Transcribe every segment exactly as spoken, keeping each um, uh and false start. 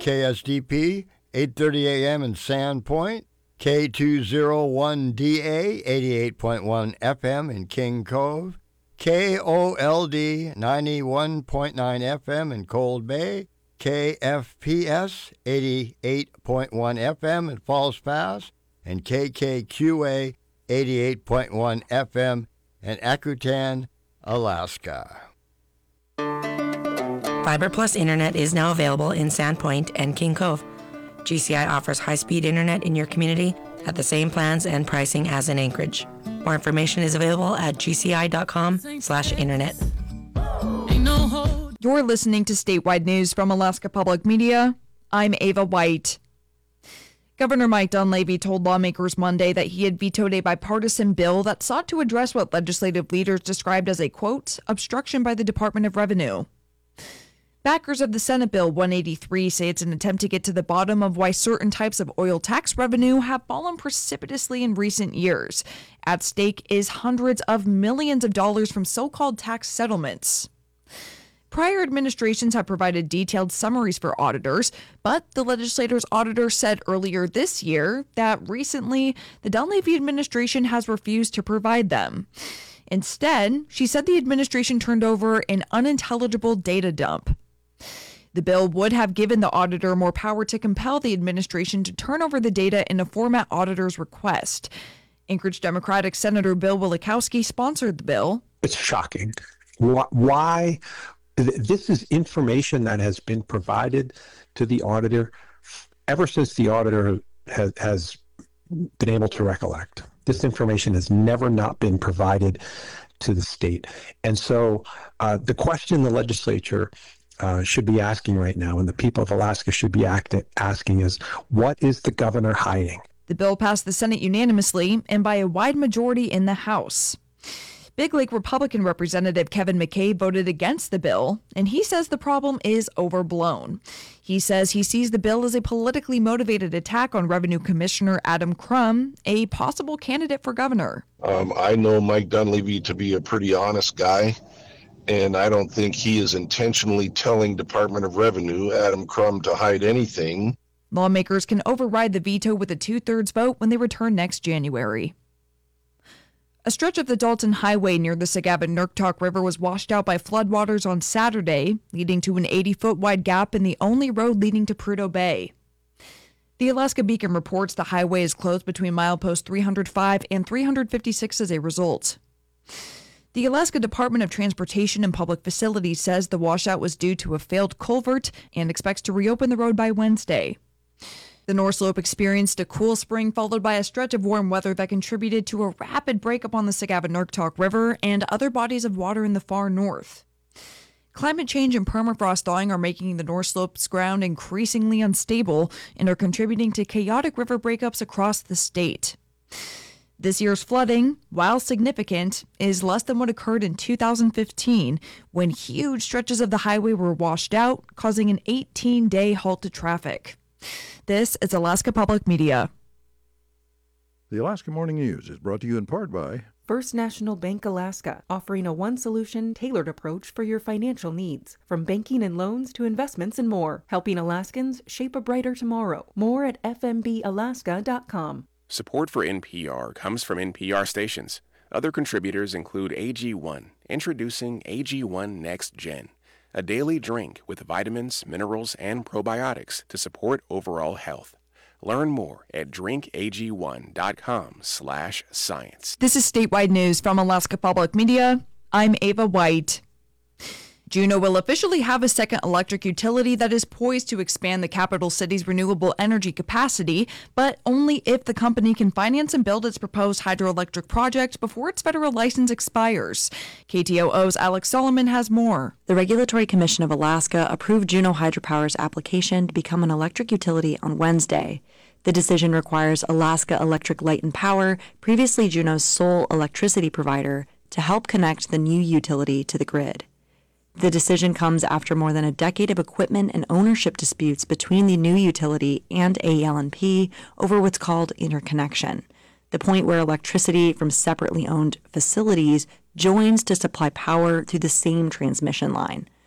K S D P, eight thirty a.m. in Sandpoint, K two oh one D A, eighty-eight point one F M in King Cove, K O L D, ninety-one point nine F M in Cold Bay, K F P S, eighty-eight point one F M in Falls Pass, and K K Q A, eighty-eight point one F M in Akutan, Alaska. Fiber Plus Internet is now available in Sandpoint and King Cove. G C I offers high-speed internet in your community at the same plans and pricing as in Anchorage. More information is available at gci.com slash internet. You're listening to Statewide News from Alaska Public Media. I'm Ava White. Governor Mike Dunleavy told lawmakers Monday that he had vetoed a bipartisan bill that sought to address what legislative leaders described as a, quote, obstruction by the Department of Revenue. Backers of the Senate Bill one eighty-three say it's an attempt to get to the bottom of why certain types of oil tax revenue have fallen precipitously in recent years. At stake is hundreds of millions of dollars from so-called tax settlements. Prior administrations have provided detailed summaries for auditors, but the legislator's auditor said earlier this year that recently the Dunleavy administration has refused to provide them. Instead, she said the administration turned over an unintelligible data dump. The bill would have given the auditor more power to compel the administration to turn over the data in a format auditors request. Anchorage Democratic Senator Bill Wielechowski sponsored the bill. It's shocking. Why? This is information that has been provided to the auditor ever since the auditor has, has been able to recollect. This information has never not been provided to the state. And so uh, the question the legislature uh, should be asking right now, and the people of Alaska should be act- asking is, what is the governor hiding? The bill passed the Senate unanimously and by a wide majority in the House. Big Lake Republican Representative Kevin McKay voted against the bill, and he says the problem is overblown. He says he sees the bill as a politically motivated attack on Revenue Commissioner Adam Crum, a possible candidate for governor. Um, I know Mike Dunleavy to be a pretty honest guy, and I don't think he is intentionally telling Department of Revenue, Adam Crum, to hide anything. Lawmakers can override the veto with a two-thirds vote when they return next January. A stretch of the Dalton Highway near the Sagavin-Nurktok River was washed out by floodwaters on Saturday, leading to an eighty-foot wide gap in the only road leading to Prudhoe Bay. The Alaska Beacon reports the highway is closed between milepost three hundred five and three hundred fifty-six as a result. The Alaska Department of Transportation and Public Facilities says the washout was due to a failed culvert and expects to reopen the road by Wednesday. The North Slope experienced a cool spring followed by a stretch of warm weather that contributed to a rapid breakup on the Sagavin-Nurktok River and other bodies of water in the far north. Climate change and permafrost thawing are making the North Slope's ground increasingly unstable and are contributing to chaotic river breakups across the state. This year's flooding, while significant, is less than what occurred in two thousand fifteen, when huge stretches of the highway were washed out, causing an eighteen-day halt to traffic. This is Alaska Public Media. The Alaska Morning News is brought to you in part by First National Bank Alaska, offering a one-solution, tailored approach for your financial needs. From banking and loans to investments and more, helping Alaskans shape a brighter tomorrow. More at f m b alaska dot com. Support for N P R comes from N P R stations. Other contributors include A G one, introducing A G one Next Gen, a daily drink with vitamins, minerals, and probiotics to support overall health. Learn more at drink a g one dot com slash science. This is Statewide News from Alaska Public Media. I'm Ava White. Juneau will officially have a second electric utility that is poised to expand the capital city's renewable energy capacity, but only if the company can finance and build its proposed hydroelectric project before its federal license expires. K T O O's Alex Solomon has more. The Regulatory Commission of Alaska approved Juneau Hydropower's application to become an electric utility on Wednesday. The decision requires Alaska Electric Light and Power, previously Juneau's sole electricity provider, to help connect the new utility to the grid. The decision comes after more than a decade of equipment and ownership disputes between the new utility and A E L N P over what's called interconnection, the point where electricity from separately owned facilities joins to supply power through the same transmission line.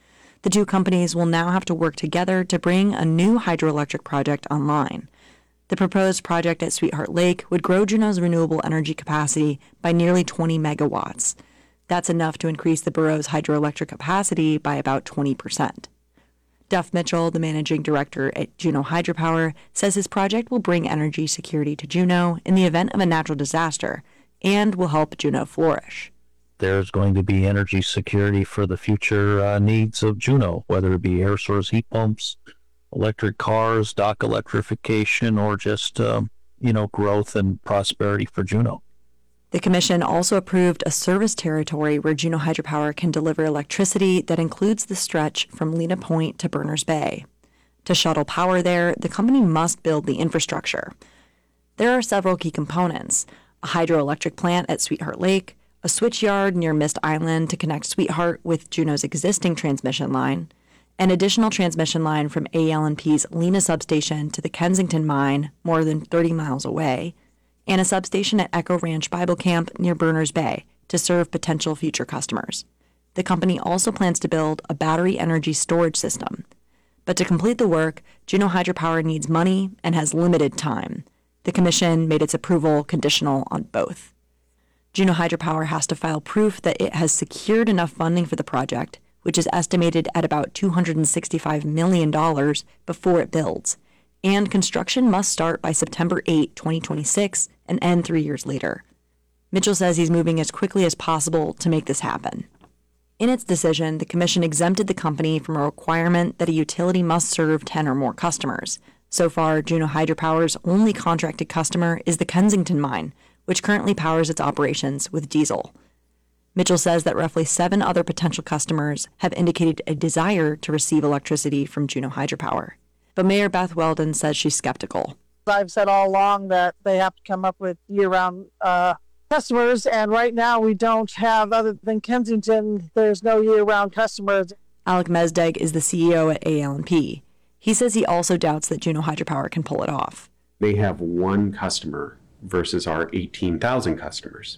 The two companies will now have to work together to bring a new hydroelectric project online. The proposed project at Sweetheart Lake would grow Juneau's renewable energy capacity by nearly twenty megawatts. That's enough to increase the borough's hydroelectric capacity by about twenty percent. Duff Mitchell, the managing director at Juneau Hydropower, says his project will bring energy security to Juneau in the event of a natural disaster and will help Juneau flourish. There's going to be energy security for the future uh, needs of Juneau, whether it be air source heat pumps, electric cars, dock electrification, or just, um, you know, growth and prosperity for Juneau. The commission also approved a service territory where Juneau Hydropower can deliver electricity that includes the stretch from Lena Point to Berners Bay. To shuttle power there, the company must build the infrastructure. There are several key components: a hydroelectric plant at Sweetheart Lake, a switch yard near Mist Island to connect Sweetheart with Juneau's existing transmission line, an additional transmission line from A L and P's Lena substation to the Kensington mine, more than thirty miles away, and a substation at Echo Ranch Bible Camp near Berners Bay to serve potential future customers. The company also plans to build a battery energy storage system. But to complete the work, Juneau Hydropower needs money and has limited time. The commission made its approval conditional on both. Juneau Hydropower has to file proof that it has secured enough funding for the project, which is estimated at about two hundred sixty-five million dollars, before it builds. And construction must start by September eighth, twenty twenty-six, and end three years later. Mitchell says he's moving as quickly as possible to make this happen. In its decision, the commission exempted the company from a requirement that a utility must serve ten or more customers. So far, Juneau Hydropower's only contracted customer is the Kensington mine, which currently powers its operations with diesel. Mitchell says that roughly seven other potential customers have indicated a desire to receive electricity from Juneau Hydropower. But Mayor Beth Weldon says she's skeptical. I've said all along that they have to come up with year-round uh, customers, and right now we don't have, other than Kensington, there's no year-round customers. Alec Mezdeg is the C E O at A L and P. He says he also doubts that Juneau Hydropower can pull it off. They have one customer versus our eighteen thousand customers.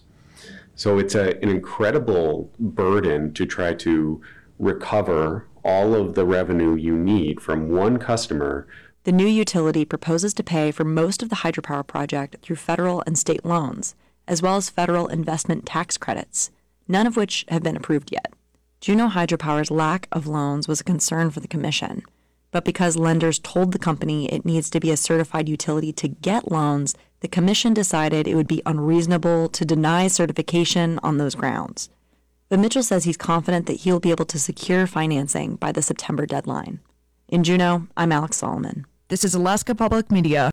So it's a, an incredible burden to try to recover all of the revenue you need from one customer. The new utility proposes to pay for most of the hydropower project through federal and state loans, as well as federal investment tax credits, none of which have been approved yet. Juneau Hydropower's lack of loans was a concern for the commission, but because lenders told the company it needs to be a certified utility to get loans, the commission decided it would be unreasonable to deny certification on those grounds. But Mitchell says he's confident that he'll be able to secure financing by the September deadline. In Juneau, I'm Alex Solomon. This is Alaska Public Media.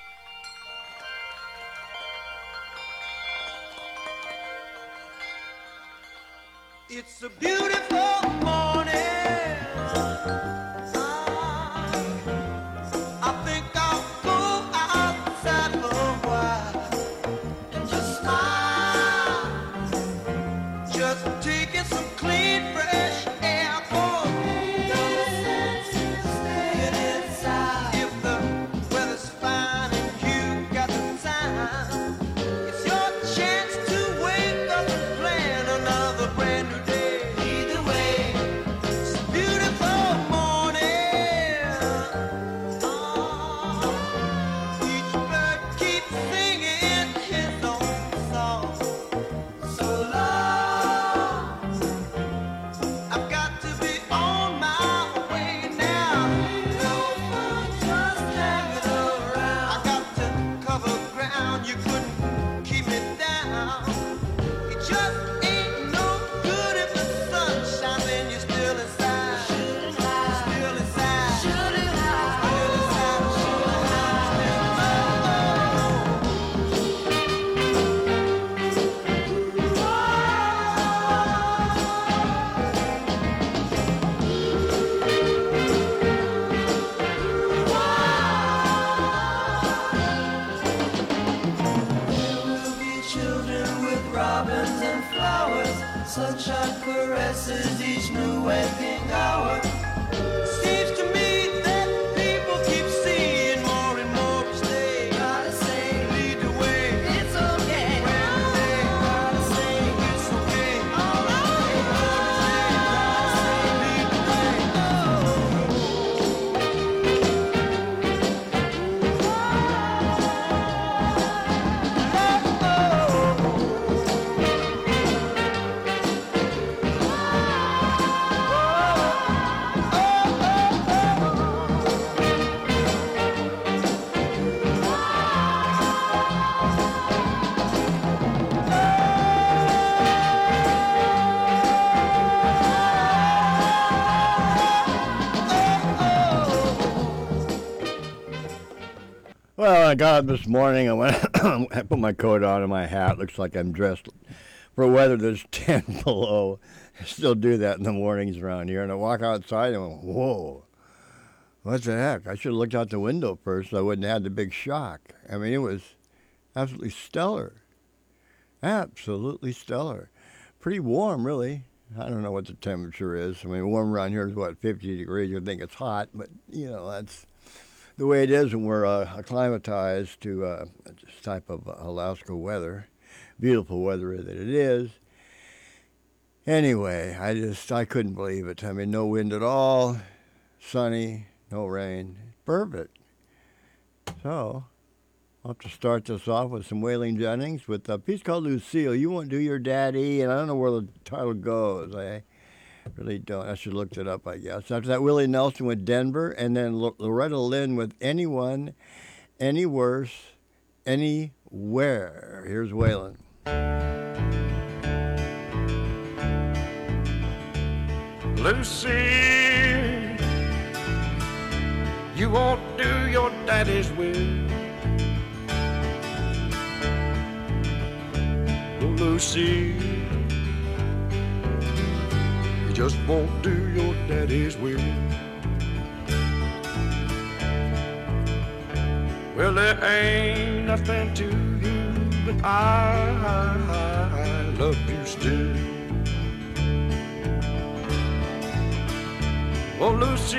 It's a beautiful morning. I think I'll go outside for a while and just smile. Just taking some clean, fresh air. For no sense in staying inside. If the weather's fine and you got the time, it's your chance to wake up and plan another brand new day. Either way, it's a beautiful morning. Oh, each bird keeps singing his own song. So long, I've got to be on my way now. No fun just hanging around. I got to cover ground, you couldn't keep me down. It just ain't no good if the sun shines and you're still inside. Still inside. Still inside. There will be children with robins and flowers. Sunshine caresses each new waking hour. Seems to me that people keep seeing more and more each day. Gotta say, lead the way. It's okay. When they gotta say, it's okay. All right. Gotta say, lead the way. Well, I got up this morning. I went. I put my coat on and my hat. Looks like I'm dressed for weather that's ten below. I still do that in the mornings around here. And I walk outside and I went, whoa, what the heck? I should have looked out the window first so I wouldn't have had the big shock. I mean, it was absolutely stellar. Absolutely stellar. Pretty warm, really. I don't know what the temperature is. I mean, warm around here is, what, fifty degrees. You think it's hot, but, you know, that's the way it is when we're uh, acclimatized to uh, this type of Alaska weather. Beautiful weather that it is. Anyway, I just, I couldn't believe it. I mean, no wind at all, sunny, no rain. Perfect. So, I'll have to start this off with some Waylon Jennings with a piece called Lucille. You Won't Do Your Daddy, and I don't know where the title goes. I really don't. I should have looked it up, I guess. After that, Willie Nelson with Denver, and then L- Loretta Lynn with Anyone, Any Worse, Anywhere. Here's Waylon. Lucy, you won't do your daddy's will. Oh, Lucy, you just won't do your daddy's will. Well, there ain't nothing to you, but I, I, I love you still. Oh, Lucy,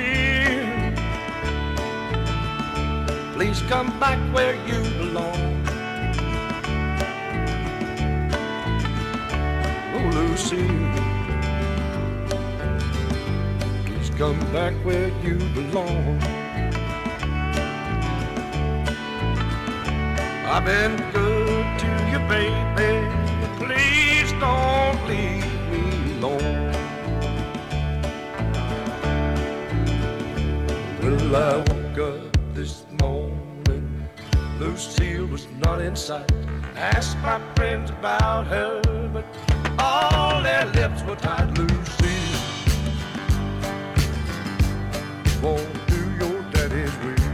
please come back where you belong. Oh, Lucy, please come back where you belong. I've been good to you, baby. Please don't leave me alone. Well, I woke up this morning, Lucille was not in sight. Asked my friends about her, but all their lips were tied. Lucille, won't do your daddy's will.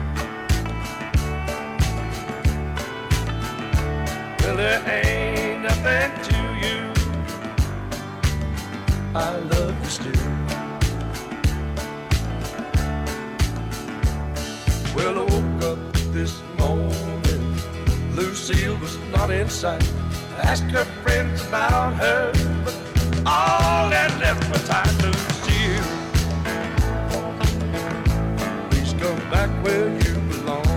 Well, there ain't nothing to you, I love you still. Well, I woke up this morning, Lucille was not in sight. Asked her friends about her, but all that left were tied. Lucille, please come back where you belong.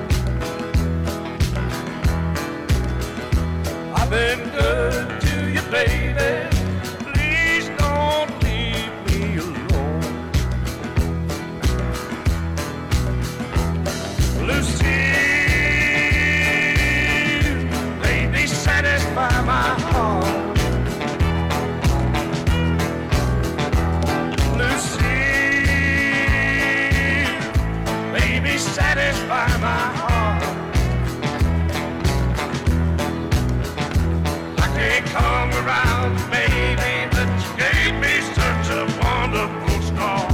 I've been good to you, baby. Please don't leave me alone. Lucille, baby, satisfy my heart. Lucille, baby, satisfy my heart. I can't come around, baby, but you gave me such a wonderful start.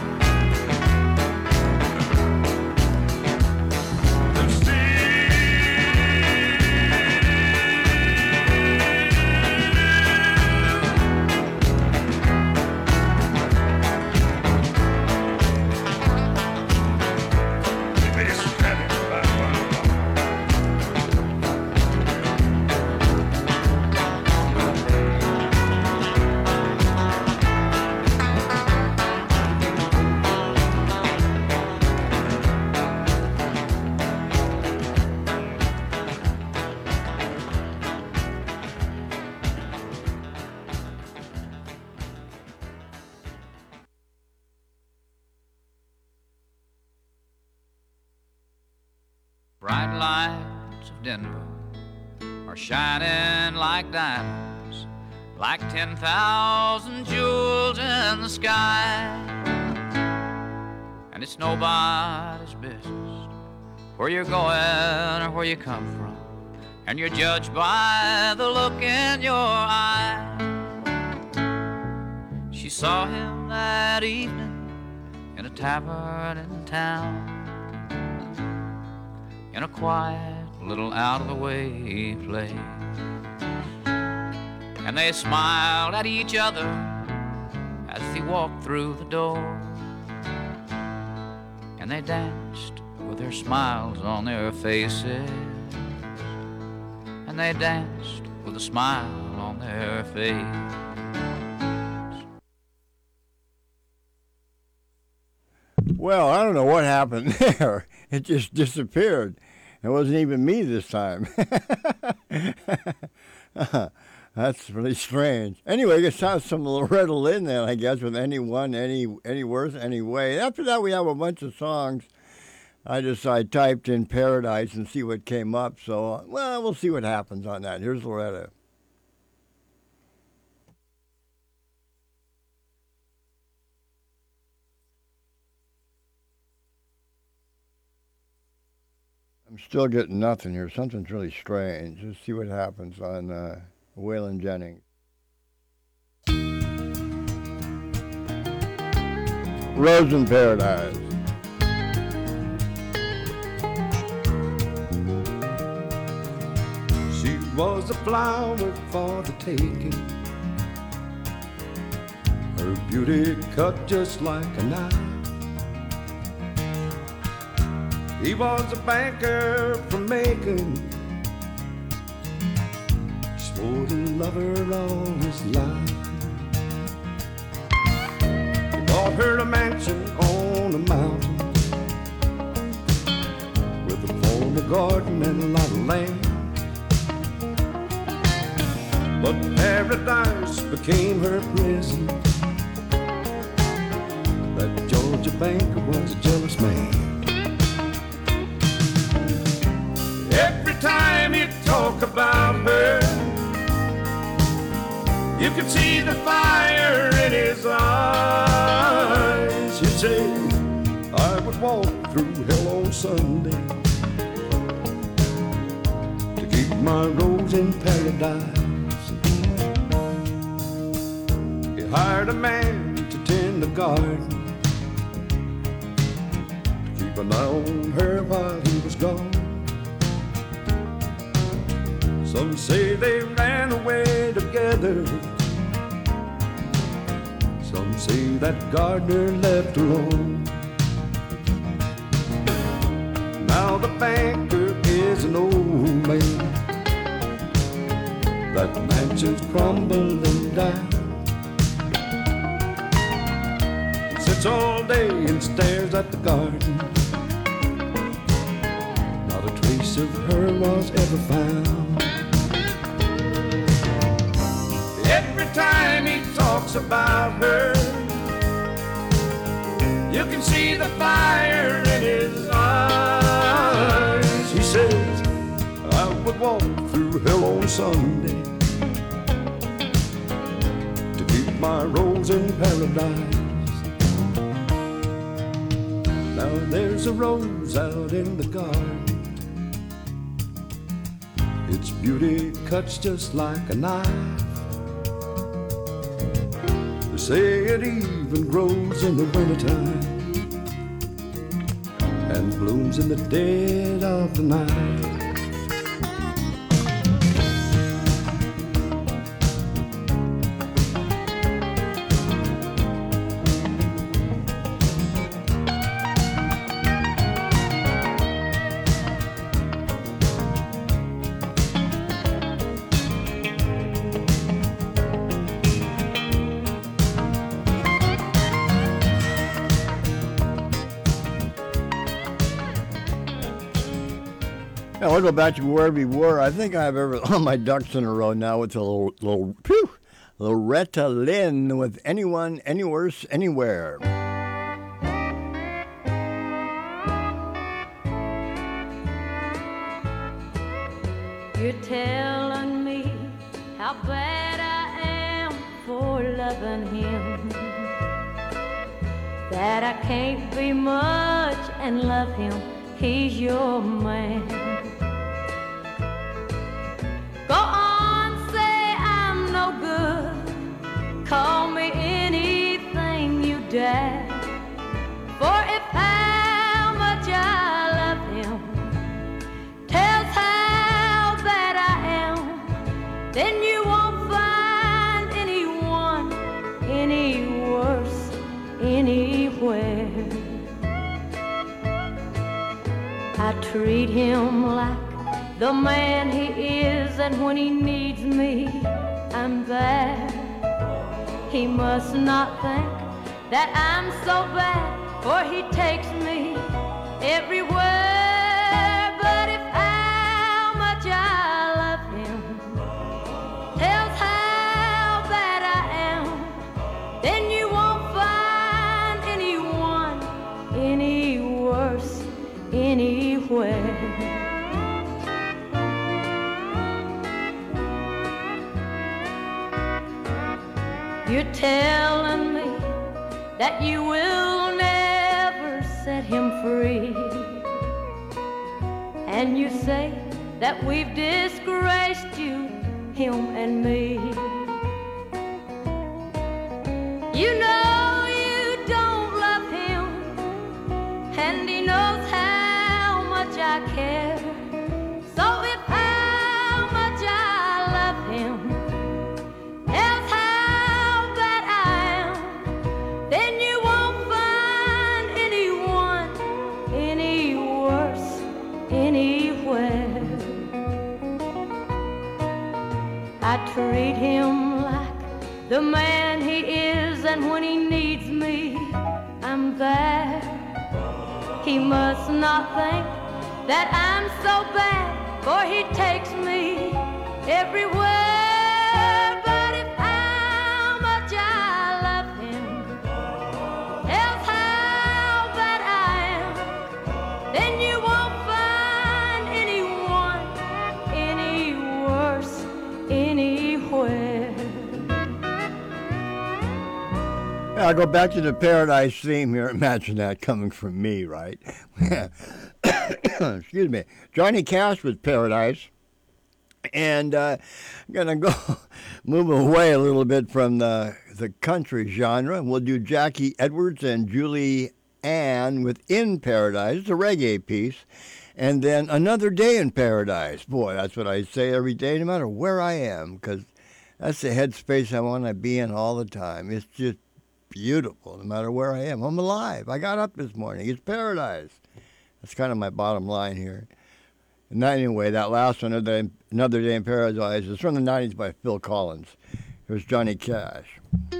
Bright lights of Denver are shining like diamonds, like ten thousand jewels in the sky. And it's nobody's business where you're going or where you come from, and you're judged by the look in your eye. She saw him that evening in a tavern in town, in a quiet little out-of-the-way place. And they smiled at each other as they walked through the door. And they danced with their smiles on their faces. And they danced with a smile on their face. Well, I don't know what happened there. It just disappeared. It wasn't even me this time. That's really strange. Anyway, I guess have some Loretta Lynn then, I guess, with Anyone, Any Any Worth, Anyway. After that, we have a bunch of songs. I just I typed in Paradise and see what came up. So, well, we'll see what happens on that. Here's Loretta. I'm still getting nothing here. Something's really strange. Let's see what happens on uh, Waylon Jennings. Rose in Paradise. She was a flower for the taking. Her beauty cut just like a knife. He was a banker from Macon. Swore to love her all his life. He bought her a mansion on a mountain with a formal garden and a lot of land. But paradise became her prison. That Georgia banker was a jealous man. Every time he'd talk about her, you could see the fire in his eyes. He'd say, I would walk through hell on Sunday to keep my rose in paradise. He hired a man to tend the garden, to keep an eye on her while he was gone. Some say they ran away together. Some say that gardener left alone. Now the banker is an old man. That mansion's crumbling down. He sits all day and stares at the garden. Not a trace of her was ever found. Every time he talks about her, you can see the fire in his eyes. He says, I would walk through hell on Sunday to keep my rose in paradise. Now there's a rose out in the garden. Its beauty cuts just like a knife. Say it even grows in the wintertime and blooms in the dead of the night. Now, I'll go back to where we were. I think I have every, all my ducks in a row now with a little, little, phew, Loretta Lynn with Anyone, Anywhere, Anywhere. You're telling me how bad I am for loving him, that I can't be much and love him, he's your man. Go on, say I'm no good, call me anything you dare, for if how much I love him I treat him like the man he is, and when he needs me, I'm there. He must not think that I'm so bad, for he takes me everywhere. But if how much I love him tells how bad I am, then you won't find anyone any worse anywhere. You're telling me that you will never set him free, and you say that we've disgraced you, him and me. You know you don't love him, and he knows how much I care. So if how much I love him tells how bad I am, then you won't find anyone any worse anywhere. I treat him like the man he is, and when he needs me, I'm there. He must not think that I'm so bad, for he takes me everywhere. But if how much I love him tells how bad I am, then you won't find anyone any worse anywhere. I'll go back to the Paradise theme here. Imagine that coming from me, right? Excuse me. Johnny Cash with Paradise. And uh, I'm going to go move away a little bit from the, the country genre. We'll do Jackie Edwards and Julie Ann with In Paradise, it's a reggae piece. And then Another Day in Paradise. Boy, that's what I say every day, no matter where I am, because that's the headspace I want to be in all the time. It's just beautiful, no matter where I am. I'm alive. I got up this morning. It's paradise. That's kind of my bottom line here. And that, anyway, that last one, Another Day, Another Day in Paradise, is from the nineties by Phil Collins. Here's Johnny Cash.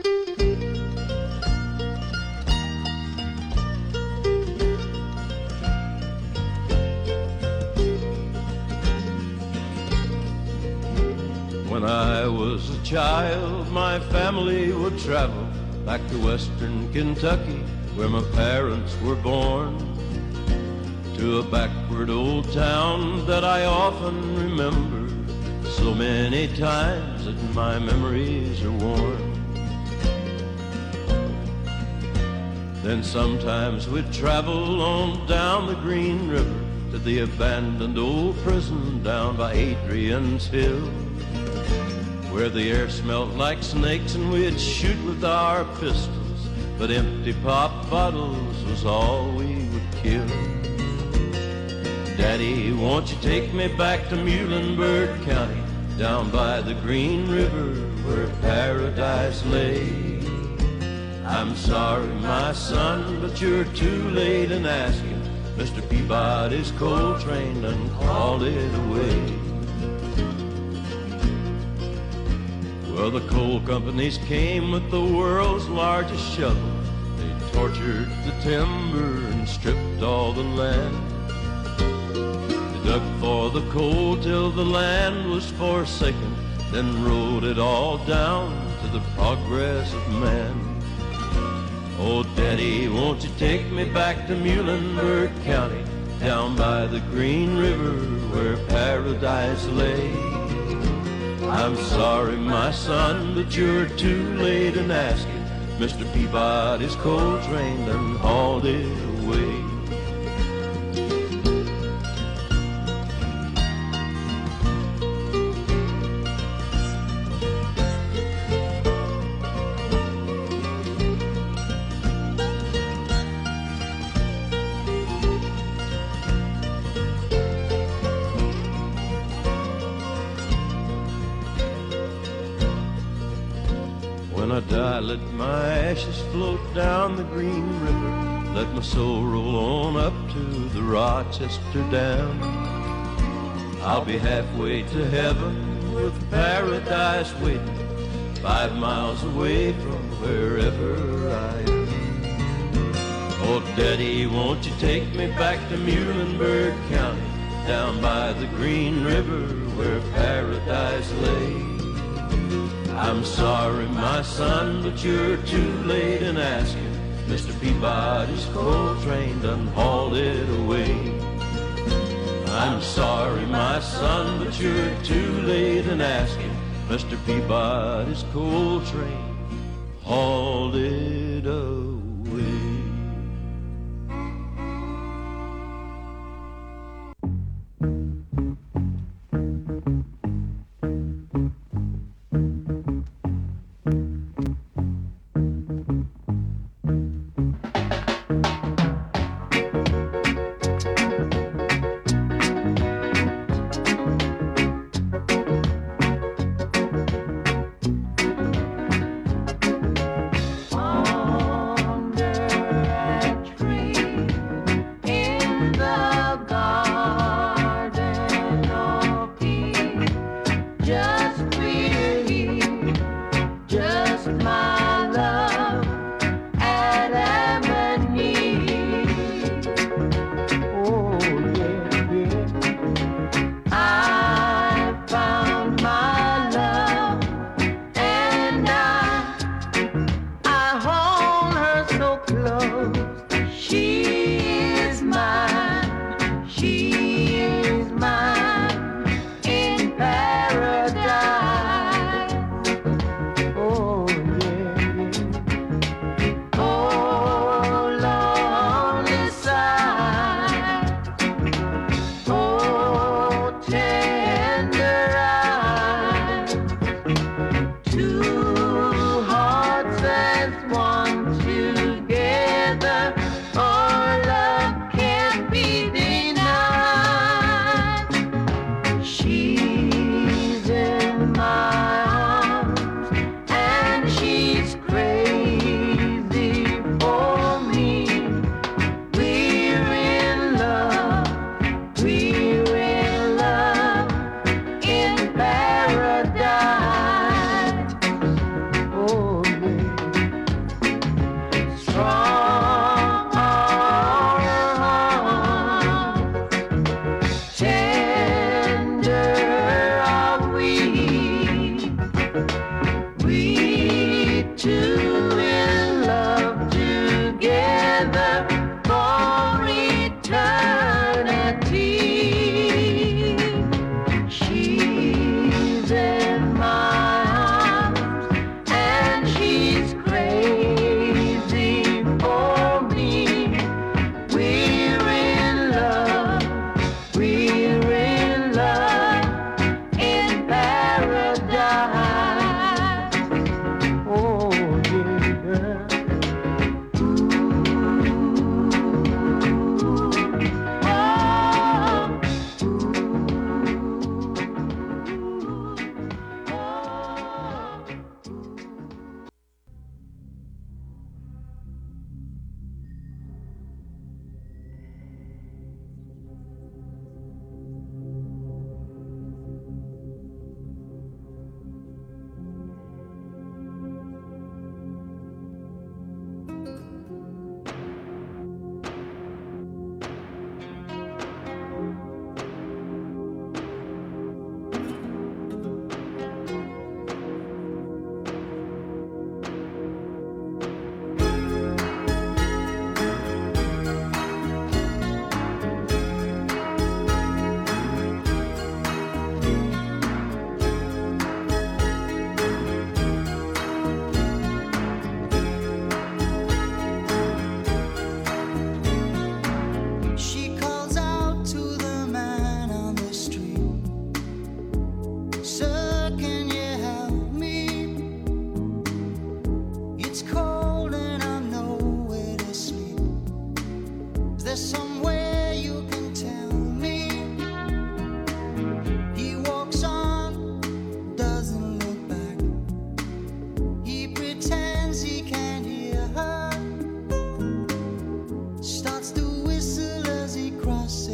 When I was a child, my family would travel back to western Kentucky, where my parents were born, to a backward old town that I often remember so many times that my memories are worn. Then sometimes we'd travel on down the Green River to the abandoned old prison down by Adrian's Hill, where the air smelled like snakes and we'd shoot with our pistols, but empty pop bottles was all we would kill. Daddy, won't you take me back to Muhlenberg County, down by the Green River where paradise lay? I'm sorry, my son, but you're too late in asking. Mister Peabody's coal train done called it away. Well, the coal companies came with the world's largest shovel. They tortured the timber and stripped all the land. They dug for the coal till the land was forsaken, then rode it all down to the progress of man. Oh, Daddy, won't you take me back to Muhlenberg County, down by the Green River where paradise lay? I'm sorry, my son, but you're too late in asking. Mister Peabody's coal train done hauled it away. When I die, let my ashes float down the Green River let my soul roll on up to the Rochester Dam. I'll be halfway to heaven with paradise waiting, five miles away from wherever I am. Oh, Daddy, won't you take me back to Muhlenberg County, down by the Green River where paradise lay? I'm sorry, my son, but you're too late in asking. Mister Peabody's coal train done hauled it away. I'm sorry, my son, but you're too late in asking. Mister Peabody's coal train hauled it away.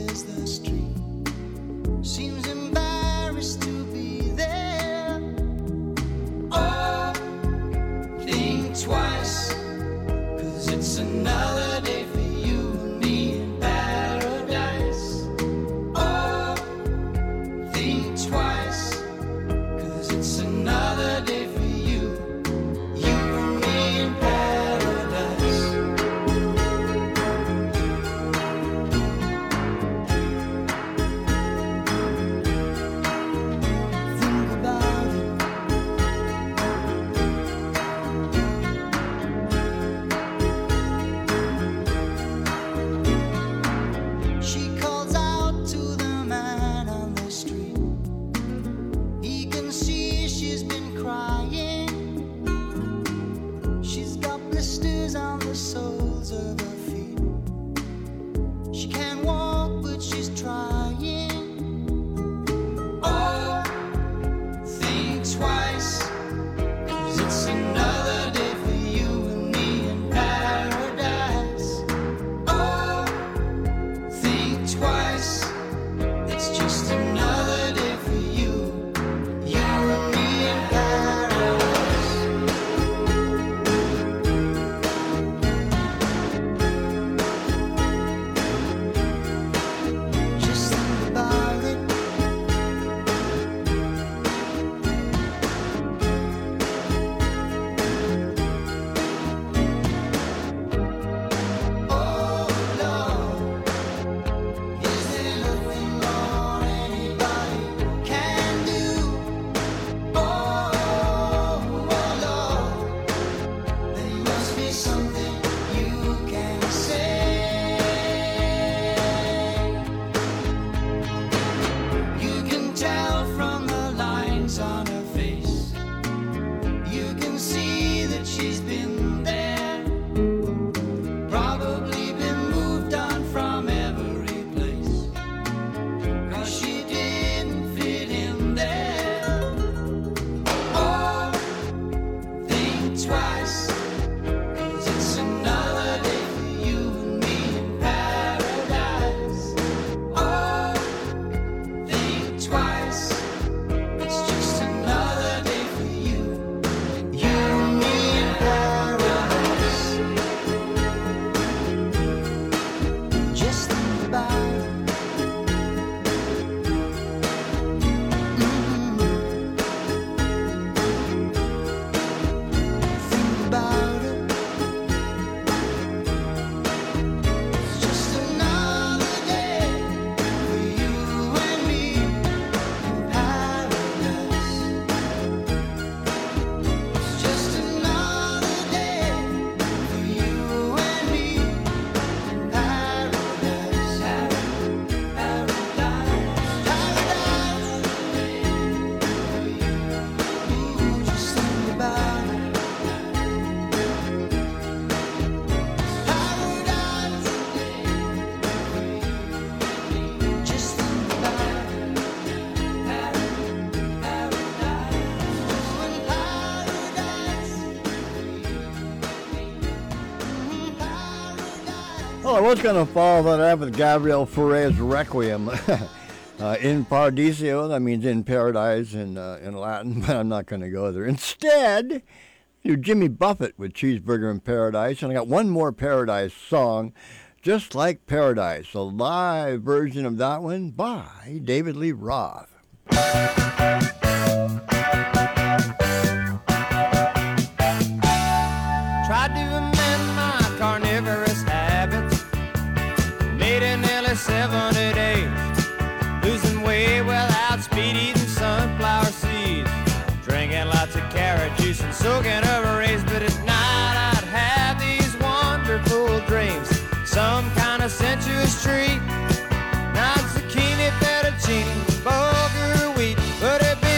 says the street seems embarrassed to be there. Oh, think twice, 'cause it's another day for you and me in paradise. Oh, think twice, 'cause it's another day for you, you and me in paradise. Think about it. She calls out to the man on the street. He can see she's been crying. She's got blisters on the soles of her feet. She can't walk, but she's trying. Oh, think twice, 'cause it's another day for you and me in paradise. Oh, think twice, it's just another day for you, you and me in paradise. Just think about it. Oh Lord, is there nothing more anybody can do? Oh, oh Lord, there must be something you can say. You can tell from the lines on her face. You can see that she's been there. Probably been moved on from every place, 'cause she didn't fit in there. Oh, think twice, 'cause it's another day for you and me in paradise. Oh, think twice, it's just another day for you, you and me in paradise. Just think about it. Mhm. Think about it. It's just another day for you and me in paradise. It's just another day for you and me in paradise. Paradise, ooh, just think about it. Paradise, just think about it. Well, I was going to follow that up with Gabriel Fauré's Requiem. uh, in Paradiso, that means in paradise in, uh, in Latin, but I'm not going to go there. Instead, do Jimmy Buffett with Cheeseburger in Paradise. And I got one more Paradise song, Just Like Paradise, a live version of that one by David Lee Roth. Tried to amend my carnivorous habits. Made it nearly seventy days. Losing weight without speed, eating sunflower seeds. Drinking lots of carrot juice and soaking over rays. But at night I'd have these wonderful dreams. Some kind of sensuous treat. Not zucchini, fettuccine, bulgur wheat. But it'd be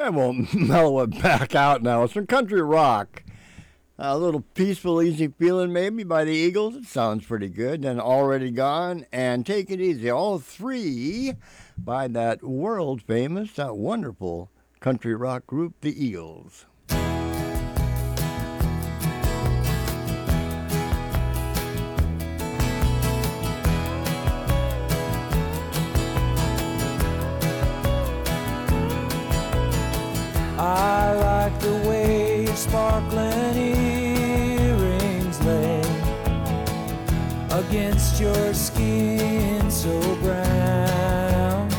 I won't mellow it back out now. Some country rock. A little Peaceful, Easy Feeling maybe by the Eagles. It sounds pretty good. Then Already Gone and Take It Easy. All three by that world famous, that wonderful country rock group, the Eagles. I like the way your sparkling earrings lay against your skin so brown.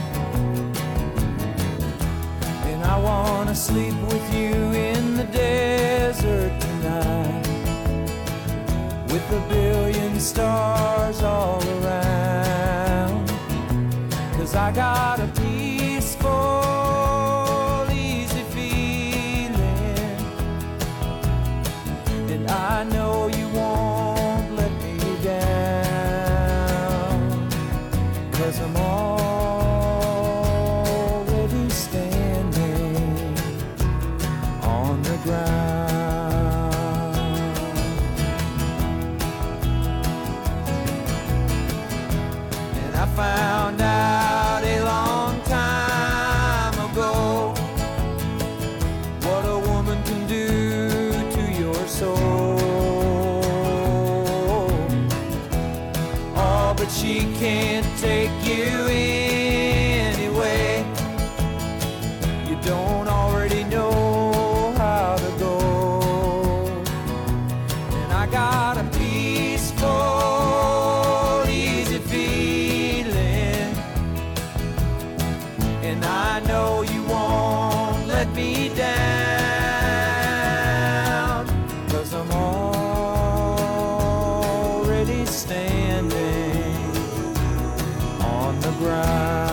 And I wanna sleep with you in the desert tonight, with a billion stars all around. 'Cause I got a peaceful, I know you won't let me down, 'cause I'm already standing on the ground. And I found out a long time ago what a woman can do to your soul. But she can't take you anyway. You don't already know how to go. And I got a peaceful, easy feeling, and I know you won't let me down, 'cause I'm already standing on the ground.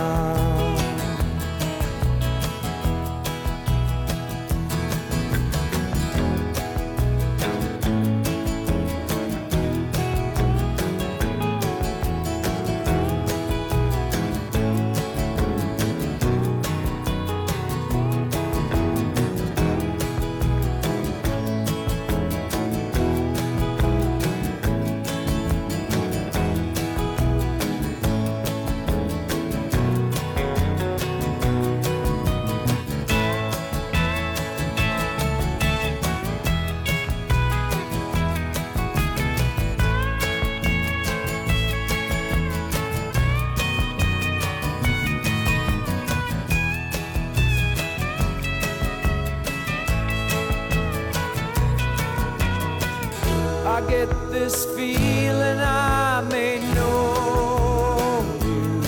I get this feeling I may know you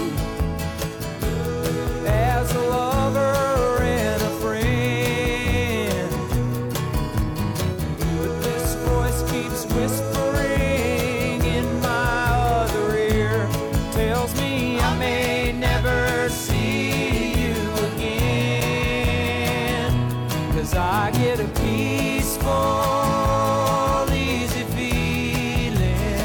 as a lover and a friend, but this voice keeps whispering in my other ear, tells me I may never see you again, 'cause I get a peaceful, easy feeling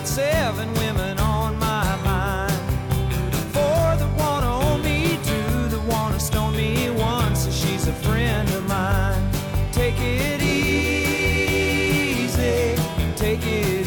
got seven women on my mind. Four that wanna own me, two that wanna stone me, one so she's a friend of mine. Take it easy, take it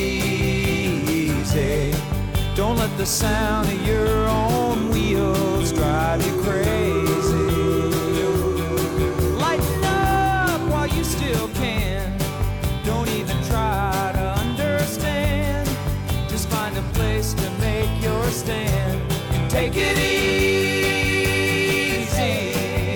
easy. Don't let the sound of your own wheels drive you crazy. Lighten up while you still can. Don't even try to understand. Just find a place to make your stand and take it easy.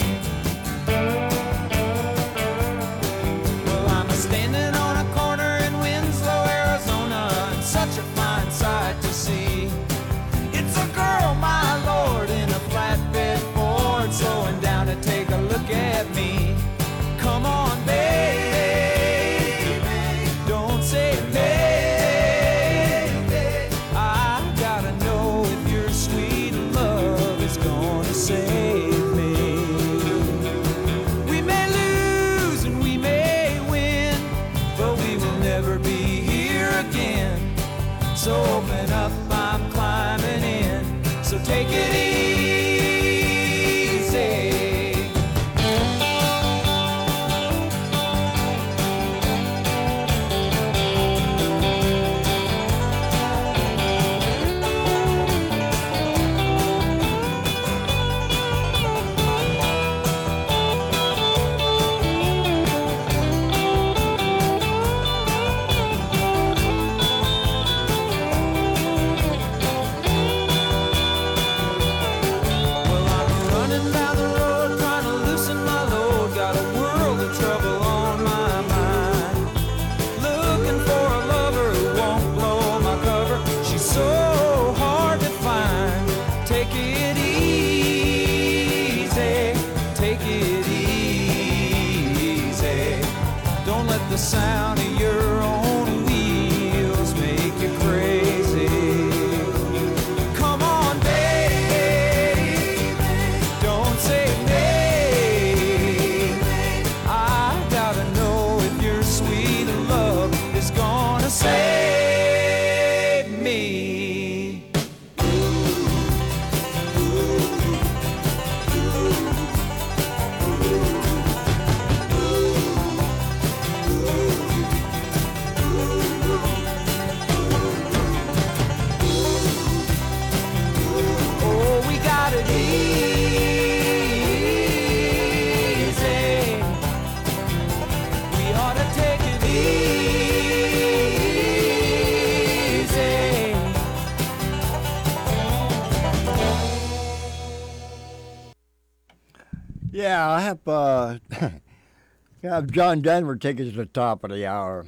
Well, I'm a standing on a corner in Winslow, Arizona, and such a fine sight to see. It's a girl, my lord, in a flatbed Ford, slowing down to take a look at me. Come on, baby, don't say maybe. I gotta know if your sweet love is gonna save me. We may lose and we may win, but we will never be here again. So open up, I'm climbing in. So take it easy. Well, I'm running down the road trying to loosen my load. Got a world of trouble on my mind. Looking for a lover who won't blow my cover. She's so hard to find. Take it easy, take it easy. Don't let the sound of your own wheels make you crazy. Come on, baby, don't say maybe. I gotta know if your sweet love is gonna save me. Oh, we got it easy. We ought to take it easy. Yeah, I have, uh, have John Denver take us to the top of the hour.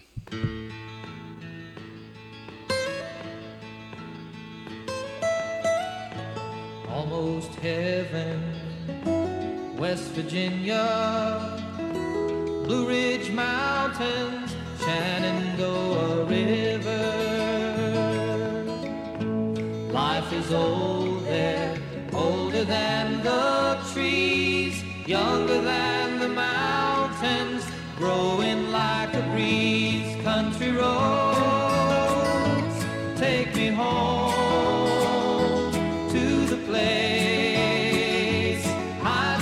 Almost heaven, West Virginia, Blue Ridge Mountains, Shenandoah River. Life is old there, older than the trees, younger than the mountains, growing like a breeze. Country roads, take me home to the place I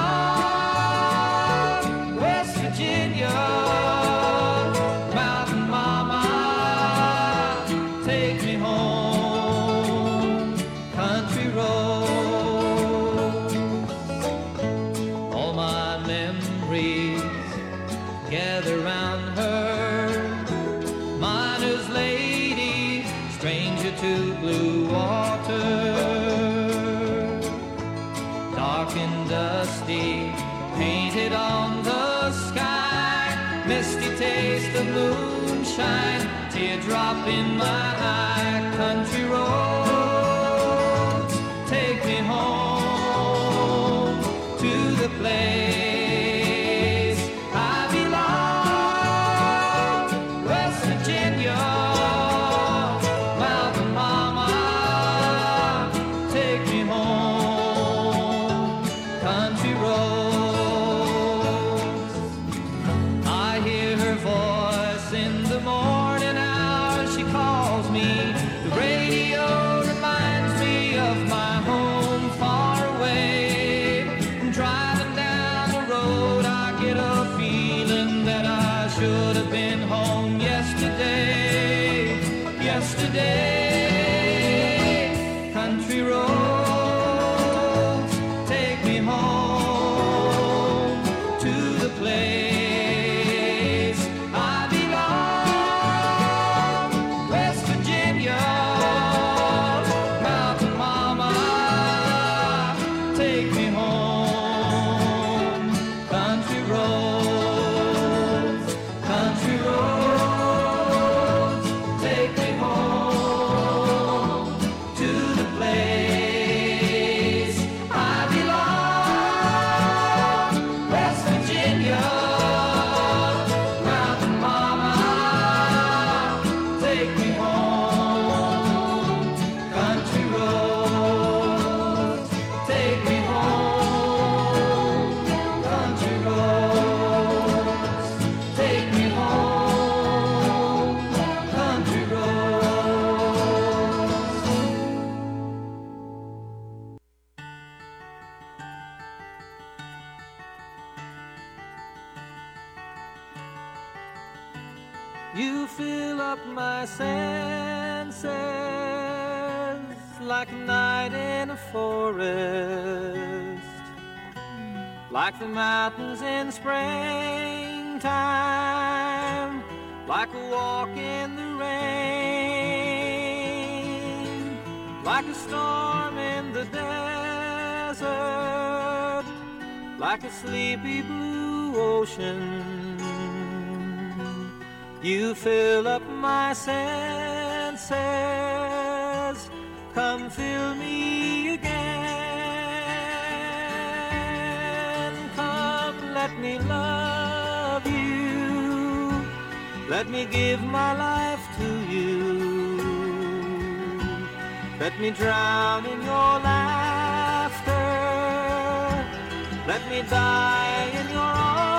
belong. West Virginia, Mountain Mama, take me home. Country roads, all my memories gather round her. Miner's lady, stranger to blue water. Dark and dusty, painted on the sky. Misty taste of moonshine, teardrop in my eye. Country roads, take me home to the place I belong. West Virginia, Mountain Mama, take me home. Country roads, I hear her voice in the morning hour. She calls me yesterday. Country roads, take me home to the place I belong. West Virginia, mountain mama, take me home. Country roads, country roads, take me home to the place I belong. West Virginia, mountain mama, take me home. Country roads, take me home. Country roads, take me home. Country roads. You fill up my senses like a night in a forest, like the mountains in springtime, like a walk in the rain, like a storm in the desert, like a sleepy blue ocean. You fill up my senses, come fill me again. Come, let me love you, let me give my life to you. Let me drown in your laughter, let me die in your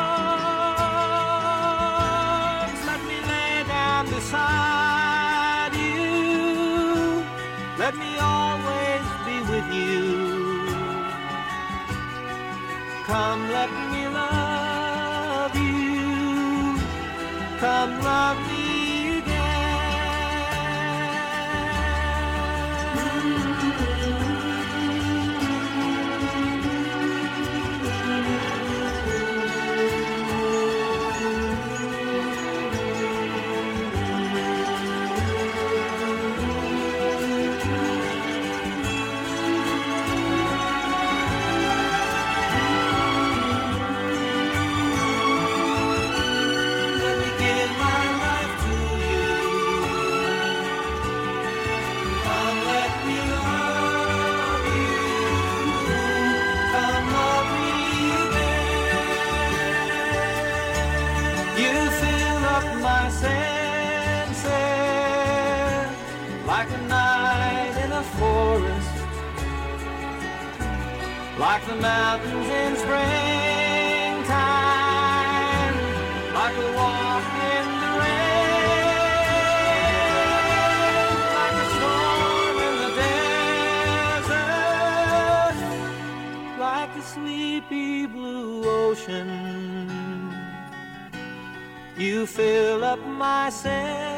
arms, let me lay down beside you, let me always be with you. Come, let me love you, come love me like a night in a forest, like the mountains in springtime, like a walk in the rain, like a storm in the desert, like a sleepy blue ocean. You fill up my senses,